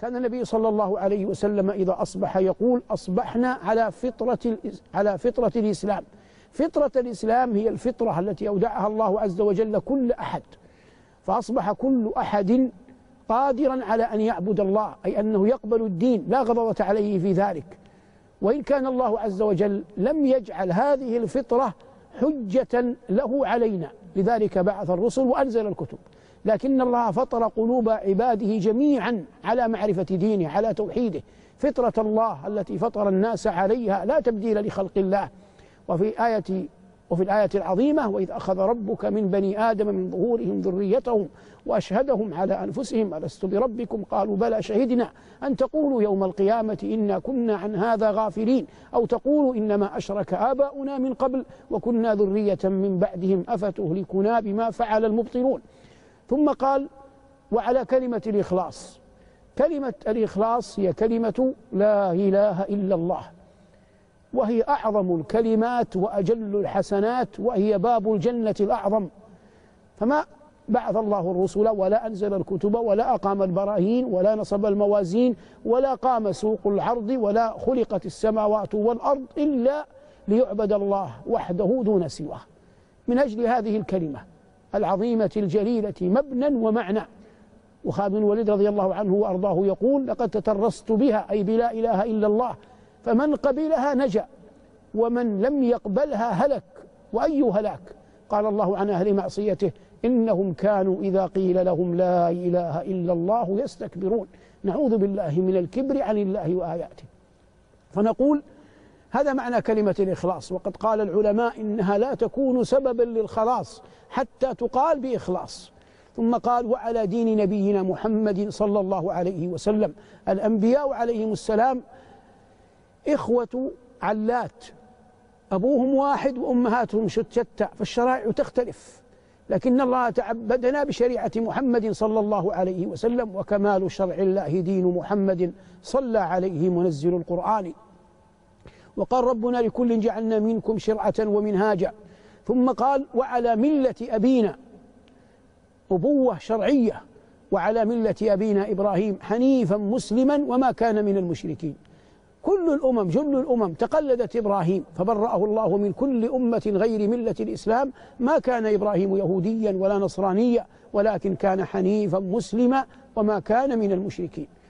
كان النبي صلى الله عليه وسلم إذا أصبح يقول: أصبحنا على فطرة الإسلام. فطرة الإسلام هي الفطرة التي أودعها الله عز وجل كل أحد، فأصبح كل أحد قادرا على أن يعبد الله، أي أنه يقبل الدين لا غضاضة عليه في ذلك. وإن كان الله عز وجل لم يجعل هذه الفطرة حجة له علينا، لذلك بعث الرسل وأنزل الكتب، لكن الله فطر قلوب عباده جميعا على معرفة دينه، على توحيده. فطرة الله التي فطر الناس عليها لا تبديل لخلق الله. وفي الآية العظيمة: وإذ أخذ ربك من بني آدم من ظهورهم ذريتهم وأشهدهم على أنفسهم ألست بربكم قالوا بلى شهدنا أن تقولوا يوم القيامة إنا كنا عن هذا غافلين أو تقولوا إنما أشرك آباؤنا من قبل وكنا ذرية من بعدهم أفتهلكنا بما فعل المبطلون. ثم قال: وعلى كلمة الإخلاص. كلمة الإخلاص هي كلمة لا إله إلا الله، وهي أعظم الكلمات وأجل الحسنات، وهي باب الجنة الأعظم. فما بعث الله الرسل ولا أنزل الكتب ولا أقام البراهين ولا نصب الموازين ولا قام سوق العرض ولا خلقت السماوات والأرض إلا ليعبد الله وحده دون سواه. من أجل هذه الكلمة العظيمة الجليلة مبنى ومعنى. وخالد بن الوليد رضي الله عنه وأرضاه يقول: لقد تترست بها، أي بلا إله إلا الله، فمن قبلها نجا ومن لم يقبلها هلك. وأي هلاك؟ قال الله عن أهل معصيته: إنهم كانوا إذا قيل لهم لا إله إلا الله يستكبرون. نعوذ بالله من الكبر عن الله وآياته. فنقول هذا معنى كلمة الإخلاص. وقد قال العلماء إنها لا تكون سببا للخلاص حتى تقال بإخلاص. ثم قال: وعلى دين نبينا محمد صلى الله عليه وسلم. الأنبياء عليهم السلام إخوة علات، أبوهم واحد وأمهاتهم شتى، فالشرائع تختلف، لكن الله تعبدنا بشريعة محمد صلى الله عليه وسلم، وكمال شرع الله دين محمد صلى عليه منزل القرآن. وقال ربنا: لكل جعلنا منكم شرعة ومنهاجا. ثم قال: وعلى ملة أبينا، أبوة شرعية، وعلى ملة أبينا إبراهيم حنيفا مسلما وما كان من المشركين. كل الأمم، جل الأمم تقلدت إبراهيم، فبرأه الله من كل أمة غير ملة الإسلام. ما كان إبراهيم يهوديا ولا نصرانيا، ولكن كان حنيفا مسلما وما كان من المشركين.